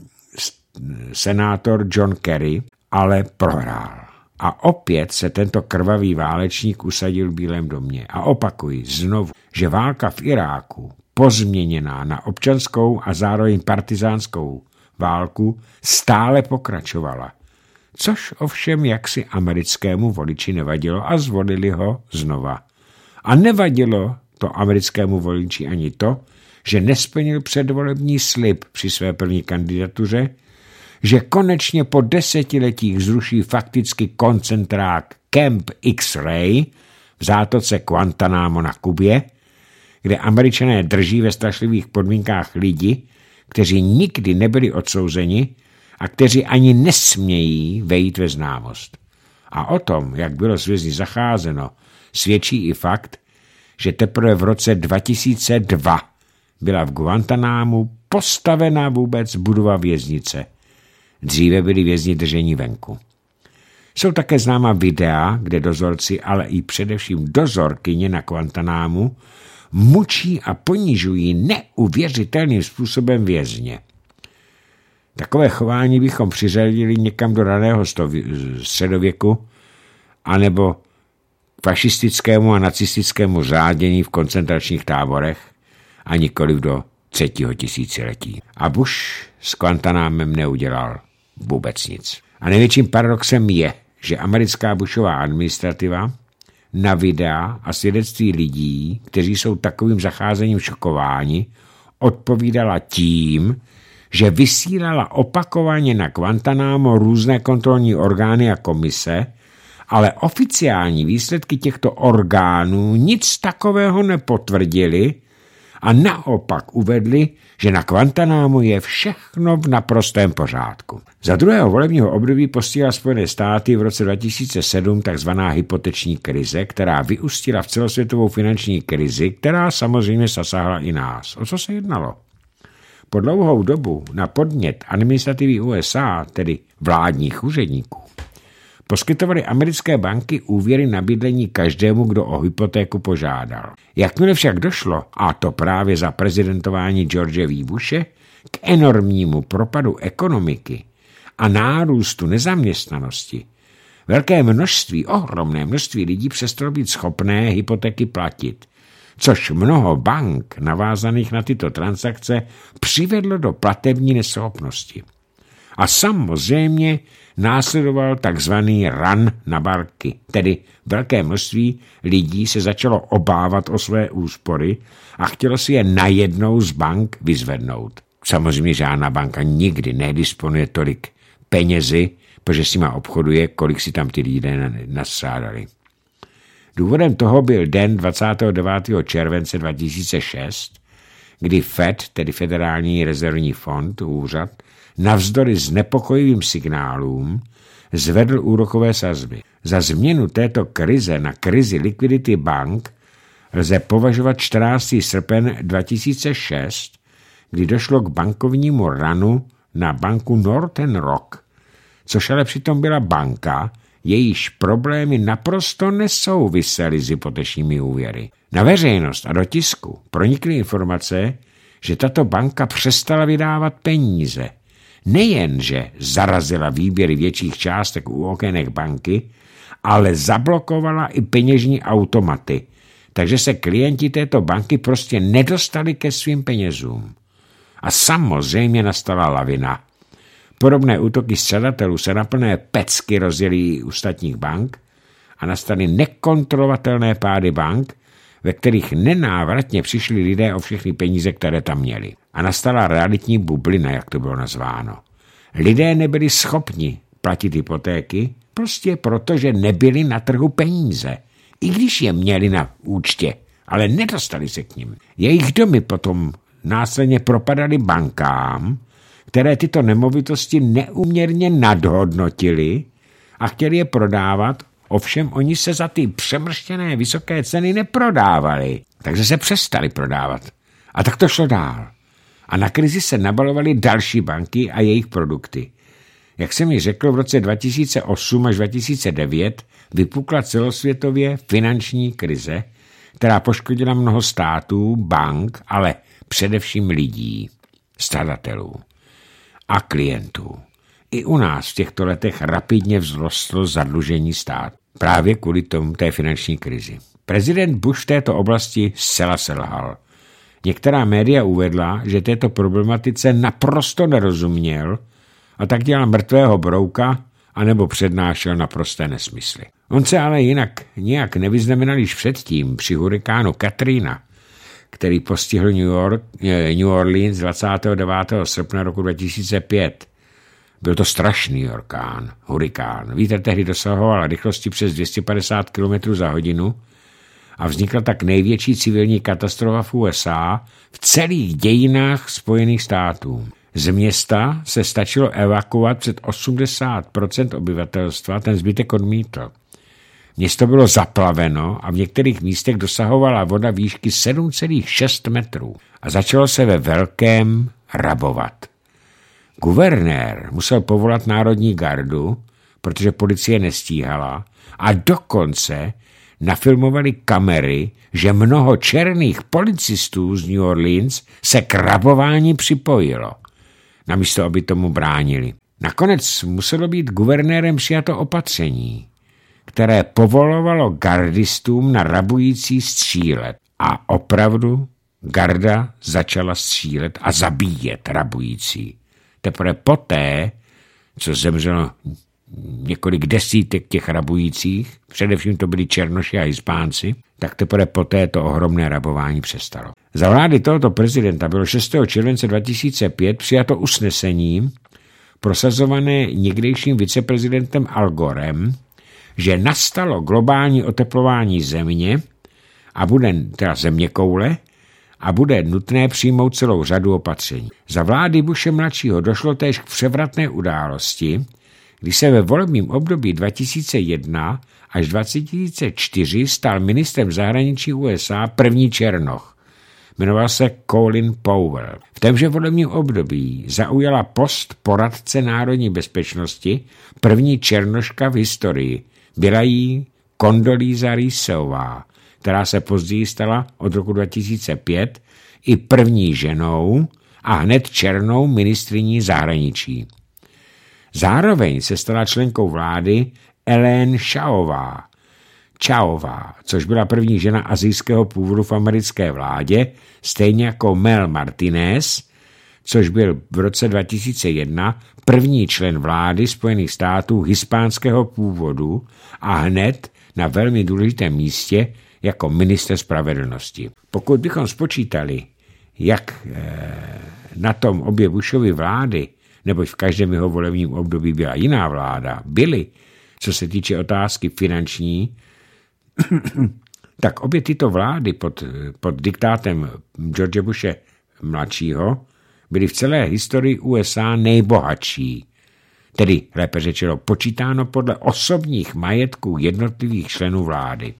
senátor John Kerry, ale prohrál. A opět se tento krvavý válečník usadil v Bílém domě. A opakuji znovu, že válka v Iráku, pozměněná na občanskou a zároveň partizánskou válku, stále pokračovala. Což ovšem jaksi americkému voliči nevadilo a zvolili ho znova. A nevadilo to americkému voliči ani to, že nesplnil předvolební slib při své první kandidatuře, že konečně po desetiletích zruší fakticky koncentrák Camp X-Ray v zátoce Guantánamo na Kubě, kde Američané drží ve strašlivých podmínkách lidi, kteří nikdy nebyli odsouzeni a kteří ani nesmějí vejít ve známost. A o tom, jak bylo s vězni zacházeno, svědčí i fakt, že teprve v roce dva tisíce dva byla v Guantánamu postavená vůbec budova věznice. Dříve byli vězni drženi venku. Jsou také známá videa, kde dozorci, ale i především dozorkyně na Guantánamu mučí a ponižují neuvěřitelným způsobem vězně. Takové chování bychom přiřadili někam do raného středověku anebo k fašistickému a nacistickému řádění v koncentračních táborech a nikoliv do třetího tisíciletí. A Bush s Guantánámem neudělal vůbec nic. A největším paradoxem je, že americká Bushova administrativa na videa a svědectví lidí, kteří jsou takovým zacházením šokováni, odpovídala tím, že vysílala opakovaně na Guantánamo různé kontrolní orgány a komise, ale oficiální výsledky těchto orgánů nic takového nepotvrdili a naopak uvedli, že na Guantánamu je všechno v naprostém pořádku. Za druhého volebního období postihla Spojené státy v roce dva tisíce sedm takzvaná hypoteční krize, která vyústila v celosvětovou finanční krizi, která samozřejmě zasáhla i nás. O co se jednalo? Po dlouhou dobu na podnět administrativy U S A, tedy vládních úředníků, poskytovaly americké banky úvěry na bydlení každému, kdo o hypotéku požádal. Jakmile však došlo, a to právě za prezidentování George W. Bushe, k enormnímu propadu ekonomiky a nárůstu nezaměstnanosti, velké množství, ohromné množství lidí přestalo být schopné hypotéky platit, což mnoho bank navázaných na tyto transakce přivedlo do platební neschopnosti. A samozřejmě následoval takzvaný run na banky, tedy velké množství lidí se začalo obávat o své úspory a chtělo si je najednou z bank vyzvednout. Samozřejmě žádná banka nikdy nedisponuje tolik penězi, protože s nima obchoduje, kolik si tam ty lidé nastřádali. Důvodem toho byl den dvacátého devátého července dva tisíce šest, kdy Fed, tedy Federální rezervní fond, úřad, navzdory znepokojivým signálům zvedl úrokové sazby. Za změnu této krize na krizi likvidity bank lze považovat čtrnáctého srpna dva tisíce šest, kdy došlo k bankovnímu runu na banku Northern Rock, což ale přitom byla banka, jejíž problémy naprosto nesouvisely s hypotečními úvěry. Na veřejnost a do tisku pronikly informace, že tato banka přestala vydávat peníze. Nejenže zarazila výběry větších částek u okének banky, ale zablokovala i peněžní automaty, takže se klienti této banky prostě nedostali ke svým penězům. A samozřejmě nastala lavina. Podobné útoky střadatelů se na plné pecky rozjeli i u ostatních bank a nastaly nekontrolovatelné pády bank, ve kterých nenávratně přišli lidé o všechny peníze, které tam měli. A nastala realitní bublina, jak to bylo nazváno. Lidé nebyli schopni platit hypotéky, prostě proto, že nebyli na trhu peníze, i když je měli na účtě, ale nedostali se k nim. Jejich domy potom následně propadaly bankám, které tyto nemovitosti neúměrně nadhodnotili a chtěli je prodávat, ovšem oni se za ty přemrštěné vysoké ceny neprodávali, takže se přestali prodávat. A tak to šlo dál. A na krizi se nabalovaly další banky a jejich produkty. Jak jsem mi řekl, v roce dva tisíce osm až dva tisíce devět vypukla celosvětově finanční krize, která poškodila mnoho států, bank, ale především lidí, střadatelů a klientů. I u nás v těchto letech rapidně vzrostlo zadlužení státu. Právě kvůli tomu té finanční krizi. Prezident Bush v této oblasti zcela selhal. Některá média uvedla, že této problematice naprosto nerozuměl a tak dělal mrtvého brouka anebo přednášel naprosté nesmysly. On se ale jinak nějak nevyznamenal již předtím při hurikánu Katrina, který postihl New York, New Orleans dvacátého devátého srpna roku dva tisíce pět. Byl to strašný orkán, hurikán. Vítr tehdy dosahoval rychlosti přes dvě stě padesát kilometrů za hodinu a vznikla tak největší civilní katastrofa v U S A v celých dějinách Spojených států. Z města se stačilo evakuovat před osmdesát procent obyvatelstva, ten zbytek odmítl. Město bylo zaplaveno a v některých místech dosahovala voda výšky sedm celá šest metrů a začalo se ve velkém rabovat. Guvernér musel povolat národní gardu, protože policie nestíhala, a dokonce nafilmovali kamery, že mnoho černých policistů z New Orleans se k rabování připojilo, namísto aby tomu bránili. Nakonec muselo být guvernérem přijato opatření, které povolovalo gardistům na rabující střílet. A opravdu garda začala střílet a zabíjet rabující. Teprve poté, co zemřelo několik desítek těch rabujících, především to byli Černoši a Hispánci, tak teprve poté to ohromné rabování přestalo. Za vlády tohoto prezidenta bylo šestého července dva tisíce pět přijato usnesení prosazované někdejším viceprezidentem Al Gorem, že nastalo globální oteplování země a bude teda zeměkoule a bude nutné přijmout celou řadu opatření. Za vlády Bushe mladšího došlo též k převratné události, kdy se ve volebním období dva tisíce jedna až dva tisíce čtyři stal ministrem zahraničí U S A první Černoch. Jmenoval se Colin Powell. V témže volebním období zaujala post poradce národní bezpečnosti první černoška v historii. Byla jí Condoleezza Riceová, která se později stala od roku dva tisíce pět i první ženou a hned černou ministryní zahraničí. Zároveň se stala členkou vlády Elaine Chaová, Chaová, což byla první žena asijského původu v americké vládě, stejně jako Mel Martinez, což byl v roce dva tisíce jedna první člen vlády Spojených států hispánského původu a hned na velmi důležitém místě jako ministr spravedlnosti. Pokud bychom spočítali, jak na tom obě Bushovy vlády, neboť v každém jeho volebním období byla jiná vláda, byly, co se týče otázky finanční, tak obě tyto vlády pod, pod diktátem George Bushe mladšího byly v celé historii U S A nejbohatší. Tedy, lépe řečeno, počítáno podle osobních majetků jednotlivých členů vlády.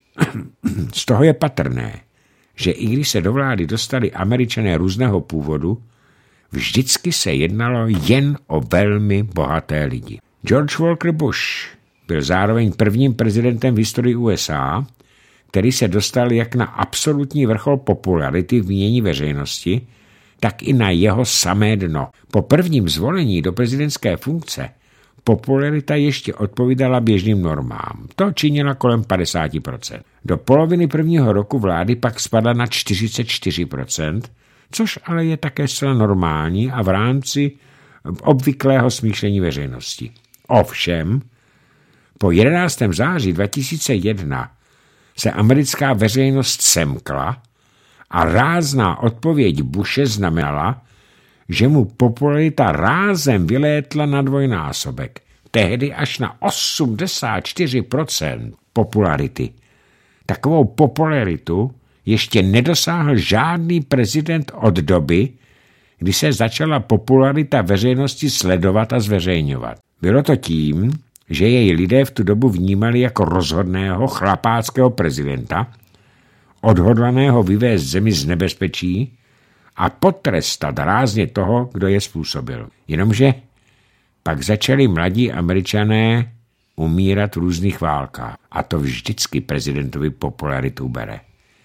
Z toho je patrné, že i když se do vlády dostali Američané různého původu, vždycky se jednalo jen o velmi bohaté lidi. George Walker Bush byl zároveň prvním prezidentem v historii U S A, který se dostal jak na absolutní vrchol popularity v mínění veřejnosti, tak i na jeho samé dno. Po prvním zvolení do prezidentské funkce popularita ještě odpovídala běžným normám. To činila kolem padesát procent. Do poloviny prvního roku vlády pak spadla na čtyřicet čtyři procent, což ale je také zcela normální a v rámci obvyklého smýšlení veřejnosti. Ovšem, po jedenáctého září dva tisíce jedna se americká veřejnost semkla a rázná odpověď Bushe znamenala, že mu popularita rázem vylétla na dvojnásobek, tehdy až na osmdesát čtyři procent popularity. Takovou popularitu ještě nedosáhl žádný prezident od doby, kdy se začala popularita veřejnosti sledovat a zveřejňovat. Bylo to tím, že jej lidé v tu dobu vnímali jako rozhodného chlapáckého prezidenta, odhodlaného vyvést zemi z nebezpečí a potrestat rázně toho, kdo je způsobil. Jenomže pak začali mladí Američané umírat v různých válkách a to vždycky prezidentovi popularitu bere.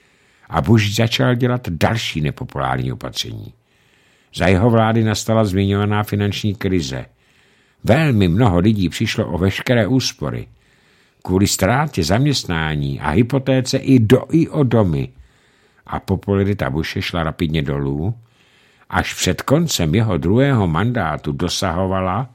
A Bush začal dělat další nepopulární opatření. Za jeho vlády nastala zmiňovaná finanční krize. Velmi mnoho lidí přišlo o veškeré úspory. Kvůli ztrátě zaměstnání a hypotéce i, do, i o domy. A popularita Bushe šla rapidně dolů, až před koncem jeho druhého mandátu dosahovala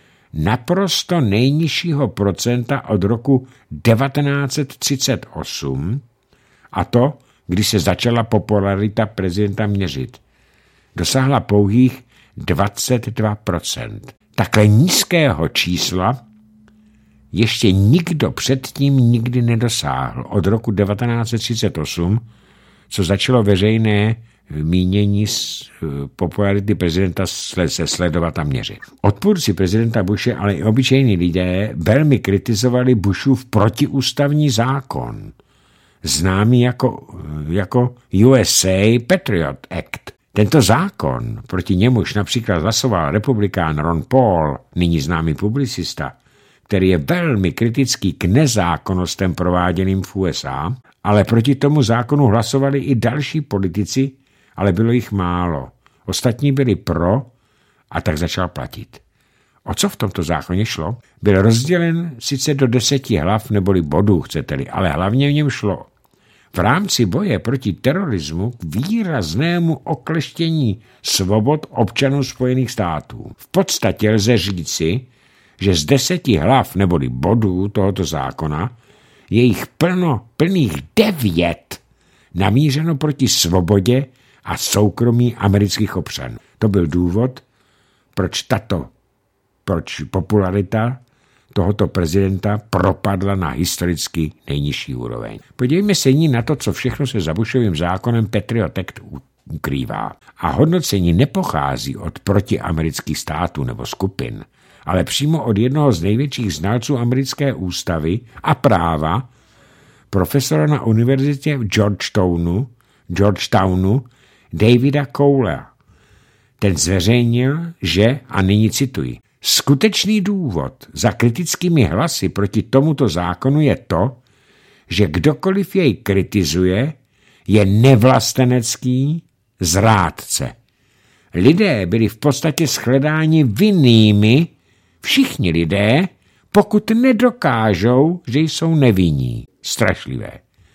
naprosto nejnižšího procenta od roku devatenáct set třicet osm, a to, když se začala popularita prezidenta měřit. Dosáhla pouhých dvacet dva procent. Takhle nízkého čísla ještě nikdo předtím nikdy nedosáhl od roku devatenáct set třicet osm, co začalo veřejné mínění z popularity prezidenta se sledovat a měřit. Odpůrci prezidenta Bushe, ale i obyčejní lidé velmi kritizovali Bushův protiústavní zákon, známý jako, jako U S A Patriot Act. Tento zákon, proti němuž například hlasoval republikán Ron Paul, nyní známý publicista, který je velmi kritický k nezákonnostem prováděným v U S A, ale proti tomu zákonu hlasovali i další politici, ale bylo jich málo. Ostatní byli pro a tak začal platit. O co v tomto zákoně šlo? Byl rozdělen sice do deseti hlav neboli bodů, chcete-li, ale hlavně v něm šlo v rámci boje proti terorismu k výraznému okleštění svobod občanů Spojených států. V podstatě lze říci, že z deseti hlav neboli bodů tohoto zákona je jich plno, plných devět namířeno proti svobodě a soukromí amerických občanů. To byl důvod, proč tato, proč popularita tohoto prezidenta propadla na historicky nejnižší úroveň. Podívejme se nyní na to, co všechno se za Bushovým zákonem Patriot Act ukrývá. A hodnocení nepochází od protiamerických států nebo skupin, ale přímo od jednoho z největších znalců americké ústavy a práva, profesora na univerzitě v Georgetownu, Georgetownu Davida Coulea. Ten zveřejnil, že, a nyní cituji, skutečný důvod za kritickými hlasy proti tomuto zákonu je to, že kdokoliv jej kritizuje, je nevlastenecký zrádce. Lidé byli v podstatě shledáni vinnými, všichni lidé, pokud nedokážou, že jsou nevinní. Strašlivé.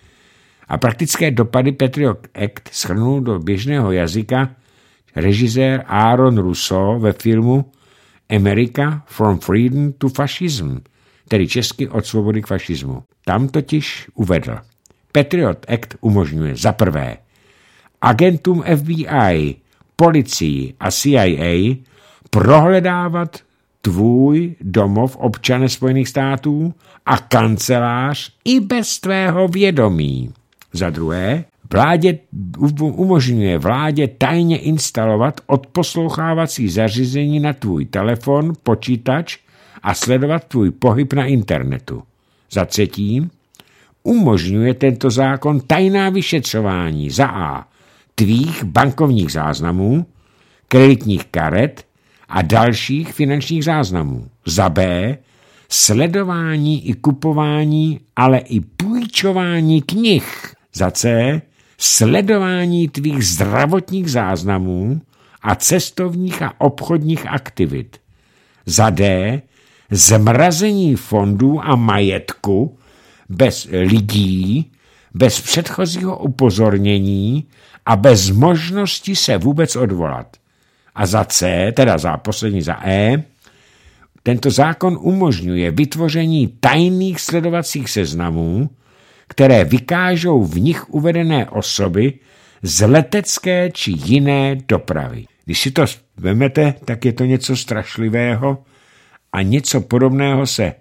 A praktické dopady Patriot Act shrnul do běžného jazyka režisér Aaron Russo ve filmu America from Freedom to Fascism, tedy česky od svobody k fašismu. Tam totiž uvedl. Patriot Act umožňuje za prvé agentům F B I, policii a C I A prohledávat tvůj domov, občane Spojených států, a kancelář i bez tvého vědomí. Za druhé, vládě umožňuje vládě tajně instalovat odposlouchávací zařízení na tvůj telefon, počítač a sledovat tvůj pohyb na internetu. Za třetí, umožňuje tento zákon tajná vyšetřování za a. tvých bankovních záznamů, kreditních karet a dalších finančních záznamů. Za b. sledování i kupování, ale i půjčování knih. Za c. sledování tvých zdravotních záznamů a cestovních a obchodních aktivit. Za d. zmrazení fondů a majetku bez lidí, bez předchozího upozornění a bez možnosti se vůbec odvolat. A za C, teda za poslední za E, tento zákon umožňuje vytvoření tajných sledovacích seznamů, které vykážou v nich uvedené osoby z letecké či jiné dopravy. Když si to vemete, tak je to něco strašlivého a něco podobného se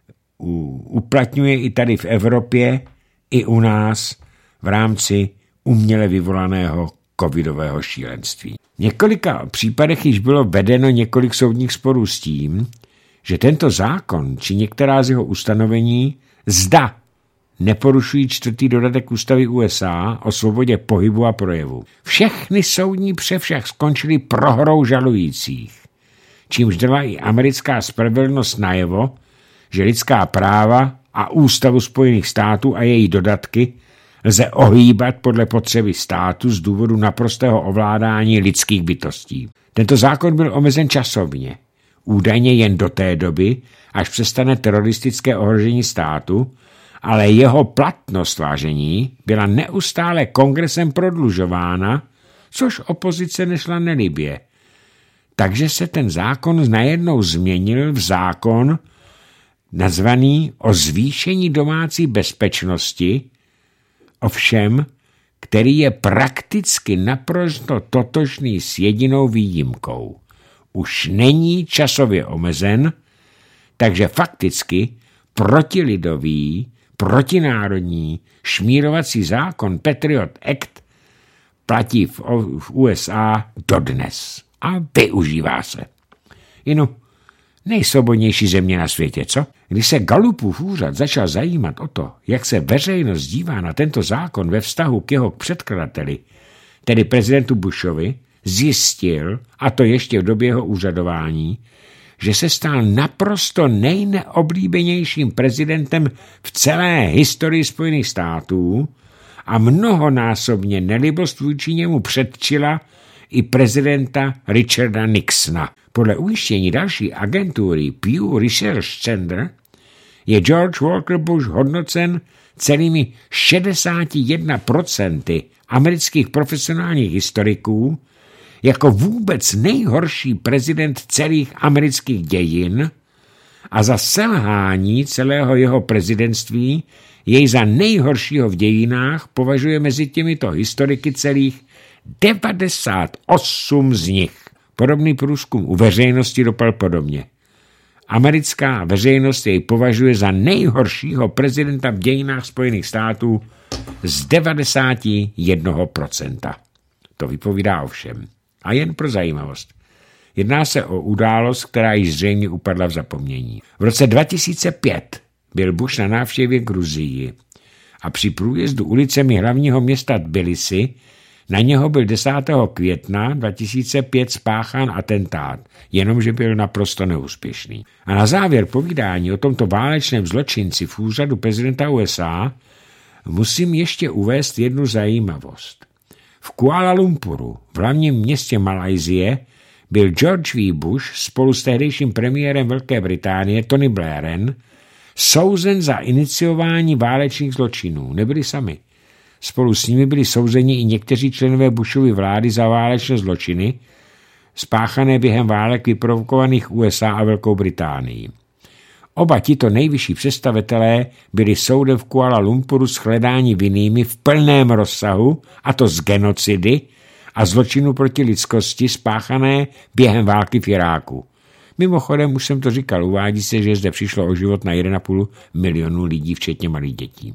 uplatňuje i tady v Evropě, i u nás v rámci uměle vyvolaného covidového šílenství. V několika případech již bylo vedeno několik soudních sporů s tím, že tento zákon či některá z jeho ustanovení zda neporušují čtvrtý dodatek ústavy U S A o svobodě pohybu a projevu. Všechny soudní pře však skončily prohrou žalujících, čímž dala i americká spravedlnost najevo, že lidská práva a ústavu Spojených států a její dodatky lze ohýbat podle potřeby státu z důvodu naprostého ovládání lidských bytostí. Tento zákon byl omezen časovně, údajně jen do té doby, až přestane teroristické ohrožení státu, ale jeho platnost, vážení, byla neustále kongresem prodlužována, což opozice nešla nelibě. Takže se ten zákon najednou změnil v zákon nazvaný o zvýšení domácí bezpečnosti, ovšem, který je prakticky naprosto totožný s jedinou výjimkou. Už není časově omezen, takže fakticky protilidový, protinárodní šmírovací zákon Patriot Act platí v U S A dodnes a využívá se. Jinu, nejsvobodnější země na světě, co? Když se Gallupův úřad začal zajímat o to, jak se veřejnost dívá na tento zákon ve vztahu k jeho předkladateli, tedy prezidentu Bushovi, zjistil, a to ještě v době jeho úřadování, že se stal naprosto nejneoblíbenějším prezidentem v celé historii Spojených států a mnohonásobně nelibost vůči němu předčila i prezidenta Richarda Nixona. Podle ujištění další agentury Pew Research Center je George Walker Bush hodnocen celými šedesáti jedna procenty amerických profesionálních historiků jako vůbec nejhorší prezident celých amerických dějin a za selhání celého jeho prezidentství jej za nejhoršího v dějinách považuje mezi těmito historiky celých devadesát osm z nich. Podobný průzkum u veřejnosti dopadl podobně. Americká veřejnost jej považuje za nejhoršího prezidenta v dějinách Spojených států z devadesát jedna procenta. To vypovídá o všem. A jen pro zajímavost. Jedná se o událost, která již zřejmě upadla v zapomnění. V roce dva tisíce pět byl Bush na návštěvě Gruzii a při průjezdu ulicemi hlavního města Tbilisi Na něho byl desátého května dva tisíce pět spáchán atentát, jenomže byl naprosto neúspěšný. A na závěr povídání o tomto válečném zločinci v úřadu prezidenta U S A musím ještě uvést jednu zajímavost. V Kuala Lumpuru, v hlavním městě Malajsie, byl George W. Bush spolu s tehdejším premiérem Velké Británie Tony Blairem souzen za iniciování válečných zločinů. Nebyli sami. Spolu s nimi byli souzeni i někteří členové Bushovy vlády za válečné zločiny, spáchané během válek vyprovokovaných U S A a Velkou Británií. Oba tito nejvyšší představitelé byli soudem v Kuala Lumpuru shledáni vinnými v plném rozsahu, a to z genocidy a zločinu proti lidskosti spáchané během války v Iráku. Mimochodem, už jsem to říkal, uvádí se, že zde přišlo o život na jeden a půl milionu lidí, včetně malých dětí.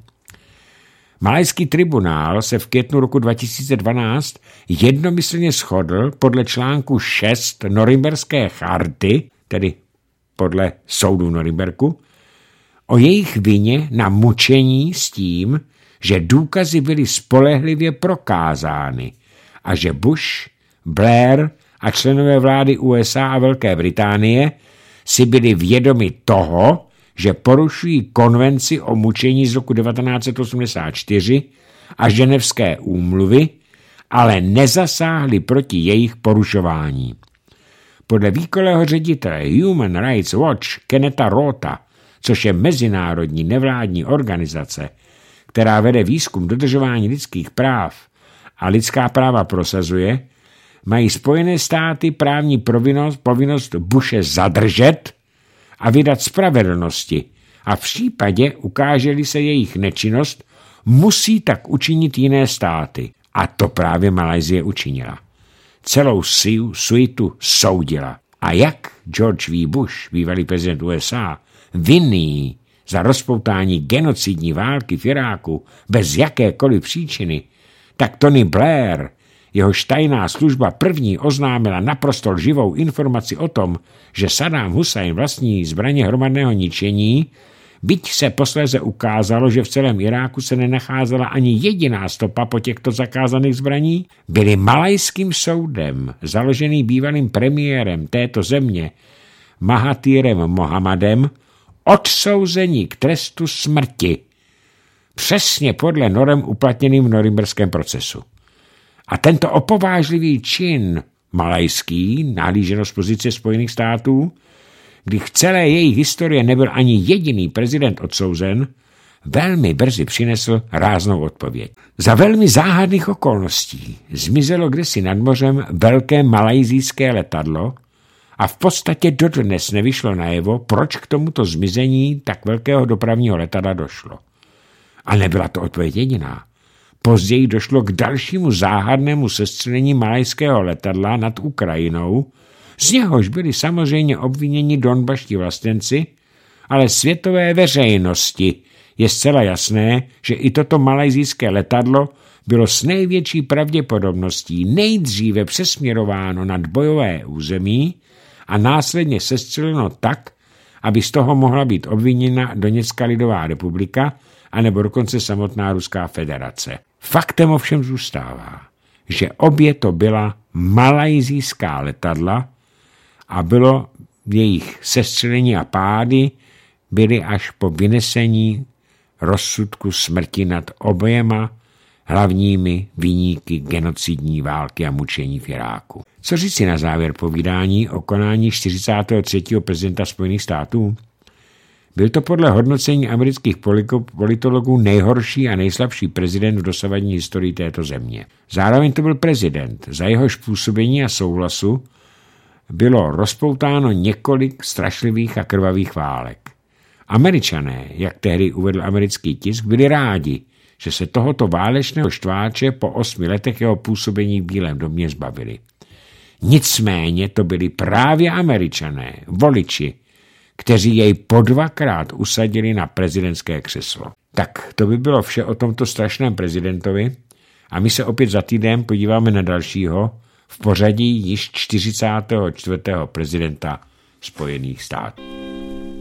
Malajský tribunál se v květnu roku dva tisíce dvanáct jednomyslně shodl podle článku šest Norimberské charty, tedy podle soudu Norimberku, o jejich vině na mučení s tím, že důkazy byly spolehlivě prokázány a že Bush, Blair a členové vlády U S A a Velké Británie si byli vědomi toho, že porušují konvenci o mučení z roku devatenáct set osmdesát čtyři a ženevské úmluvy, ale nezasáhli proti jejich porušování. Podle výkonného ředitele Human Rights Watch Kenneta Rotha, což je mezinárodní nevládní organizace, která vede výzkum dodržování lidských práv a lidská práva prosazuje, mají Spojené státy právní povinnost, povinnost Bushe zadržet a vydat spravedlnosti a v případě, ukáže-li se jejich nečinnost, musí tak učinit jiné státy. A to právě Malajsie učinila. Celou suitu soudila. A jak George W. Bush, bývalý prezident U S A, vinný za rozpoutání genocidní války v Iráku bez jakékoliv příčiny, tak Tony Blair, jehož tajná služba první oznámila naprosto lživou informaci o tom, že Saddam Hussein vlastní zbraně hromadného ničení, byť se posléze ukázalo, že v celém Iráku se nenacházela ani jediná stopa po těchto zakázaných zbraní, byli malajským soudem, založený bývalým premiérem této země, Mahathirem Mohammadem, odsouzení k trestu smrti, přesně podle norem uplatněným v norimberském procesu. A tento opovážlivý čin malajský, nahlíženo z pozice Spojených států, kdy v celé jejich historii nebyl ani jediný prezident odsouzen, velmi brzy přinesl ráznou odpověď. Za velmi záhadných okolností zmizelo kdysi nad mořem velké malajzijské letadlo a v podstatě dodnes nevyšlo najevo, proč k tomuto zmizení tak velkého dopravního letadla došlo. A nebyla to odpověď jediná. Později došlo k dalšímu záhadnému sestřelení malajského letadla nad Ukrajinou, z něhož byli samozřejmě obviněni donbaští vlastenci, ale světové veřejnosti je zcela jasné, že i toto malajzijské letadlo bylo s největší pravděpodobností nejdříve přesměrováno nad bojové území a následně sestřeleno tak, aby z toho mohla být obviněna Doněcká lidová republika anebo dokonce samotná Ruská federace. Faktem ovšem zůstává, že obě to byla malajzijská letadla a bylo jejich sestřelení a pády byly až po vynesení rozsudku smrti nad oběma hlavními viníky genocidní války a mučení v Iráku. Co říci na závěr povídání o konání čtyřicátého třetího prezidenta Spojených států? Byl to podle hodnocení amerických politologů nejhorší a nejslabší prezident v dosavadní historii této země. Zároveň to byl prezident, za jehož působení a souhlasu bylo rozpoutáno několik strašlivých a krvavých válek. Američané, jak tehdy uvedl americký tisk, byli rádi, že se tohoto válečného štváče po osmi letech jeho působení v Bílém domě zbavili. Nicméně to byli právě Američané, voliči, kteří jej po dvakrát usadili na prezidentské křeslo. Tak to by bylo vše o tomto strašném prezidentovi a my se opět za týden podíváme na dalšího v pořadí již čtyřicátého čtvrtého prezidenta Spojených států.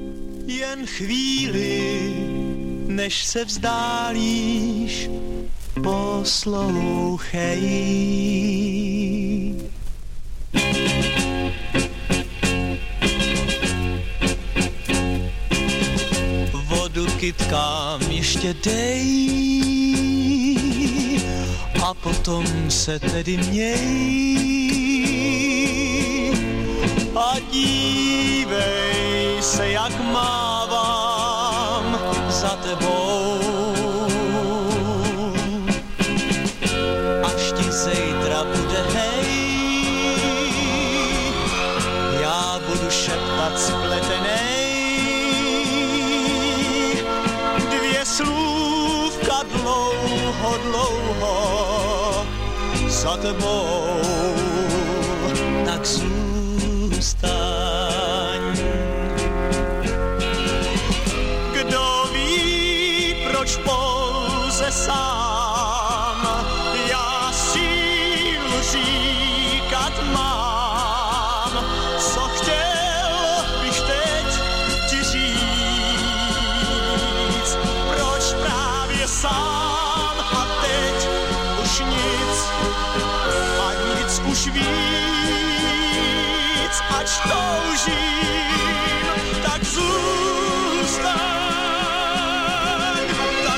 Jen chvíli, než se vzdálíš, poslouchej. Vodu kytkám ještě dej a potom se tedy měj a dívej se, jak mávám za tebou. Až ti zítra bude hej, já budu šeptat spletenej dvě slůvka dlouho, dlouho za tebou, tak zůstaň. Kdo ví, proč pouze sám já sílu říkat mám, co chtěl bych teď ti říct, proč právě sám a teď už nic a nic už víc, ač toužím, tak zůstaň, tak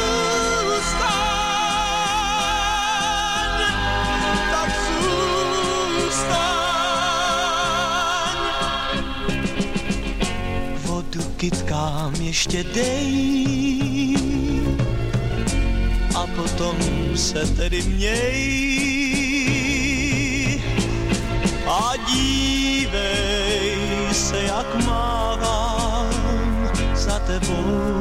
zůstaň, tak zůstaň. Vodu kytkám ještě dej a potom se tedy měj a dívej se, jak mávám za tebou.